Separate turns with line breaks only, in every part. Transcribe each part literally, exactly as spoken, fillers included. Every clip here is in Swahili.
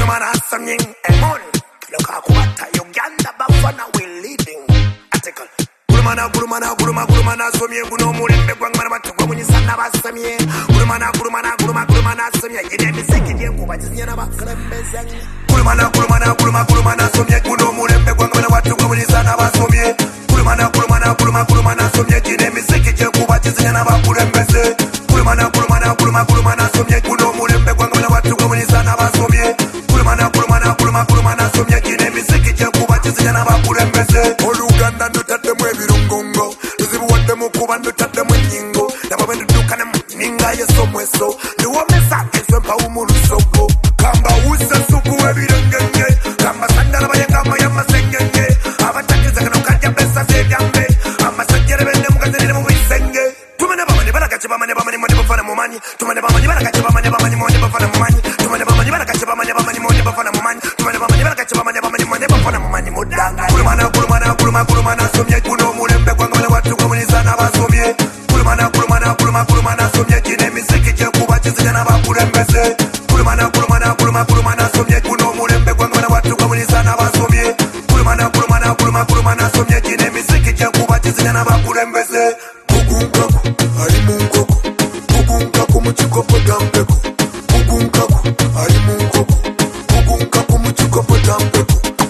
Kurumana something Emon look akwata Uganda bafana we leading article Kurumana kurumana kuruma kurumana somye kuno mulembe gwangana batugwa munyisana basamye Kurumana kurumana kuruma kurumana somye ide misiki je kubazinyana bakrembeza Kurumana kurumana kuruma kurumana somye kuno mulembe gwangana batugwa munyisana basomye Kurumana kurumana kuruma kurumana somye ide misiki je kubazinyana bakrembeza Kurumana kurumana kuruma kurumana somye kuno mulembe gwangana batugwa munyisana basomye Kurumana kurumana kuruma kurumana somye ide misiki je kubazinyana bakrembeza Oluganda ndutadde mu ebirungongo tuzibu wadde mu kuba ndutadde mu nyingo nabo ndukana mu ninga yeso mweso ndiwomesa keswe mpawu mu lusogo kamba use suku ebirengenge kamba sandala bayenga maya masengenye abatakiza kana kajja besa sebyambe amasajjere bende mukazirire mu bisenge tumane bamani barakache bamani bamani mo bafana mu manyi tumane bamani barakache bamani bamani mo bafana mu manyi tumane bamani barakache bamani bamani mo bafana mu manyi tumane bamani barakache bamani bamani mo bafana mu manyi mudanga kurumana kurumana kuruma kurumana somye kuno mulembe kwangana watu kwa munizana basomye kurumana kurumana kuruma kurumana somye kine miziki je kuba chizinyana bakurembeze kurumana kurumana kuruma kurumana somye kuno mulembe kwangana watu kwa munizana basomye kurumana kurumana kuruma kurumana somye kine miziki je kuba chizinyana bakurembeze kugunkaku ali munkoko kugunkaku muchikopo tampeko kugunkaku ali munkoko kugunkaku muchikopo tampeko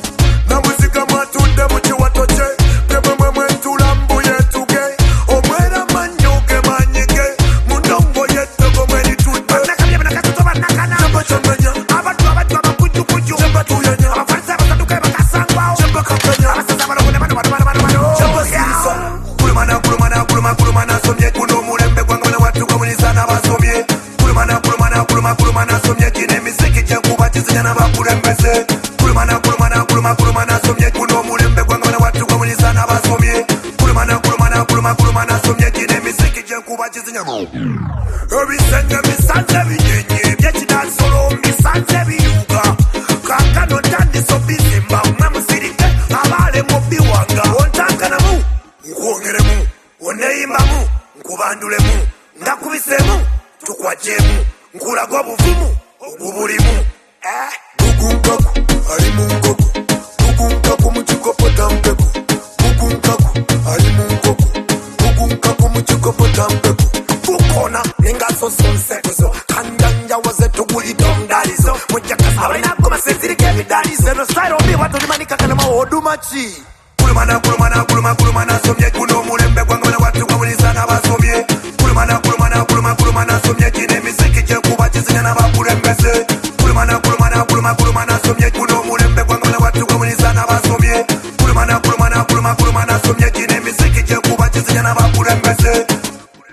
na muzika matude muchiwatoche temwe mwentula mbuye tuge omwera manyoge manyige munongo yetego mweri tude nakabye nakatoba nakana chamba chambanya abantu abantu abakuju kuju chamba tuyanya abafarisa basaduka bakasangwa chamba kakanya abasaza barone bano bano bano bano chamba sisa kurumana kurumana kuruma kurumana somye kuno mulembe gwangana watu kwa munizana basomye kurumana kurumana kuruma kurumana somye kine miziki je kuba chizinyana bakurembeze kurumana kurumana kuruma kurumana somye kuno mulembe gwangana watu kwa munizana basomye kurumana kurumana kuruma kurumana somye kine miziki je kuba chizinyana ebisenge bisanze binyenye byekidansolo bisanze biyuga kakano tandiso bizimba mwamusirike abale mu biwanga ontankanamu nkwongeremu oneyimbamu nkubandulemu ndakubisemu tukwajemu nkulaga obuvumu obubulimu kugunkaku ali munkoko kugunkaku muchikopo tampeko kugunkaku ali munkoko kugunkaku muchikopo tampeko kukona ningaso sonsekozo kanjanja waze tugulidondalizo mujakasa abalinako masezirike ebidalizo eno style obi watu limanika kana mawodumachi kurumana kurumana kuruma kurumana somye kuno mulembe gwangana watu kwa munizana basomye kurumana kurumana kuruma kurumana somye kine miziki je kuba chizinyana bakurembeze kurumana kurumana kuruma kurumana somye kuno mulembe gwangana watu kwa munizana basomye kurumana kurumana kuruma kurumana somye kine miziki je kuba chizinyana bakurembeze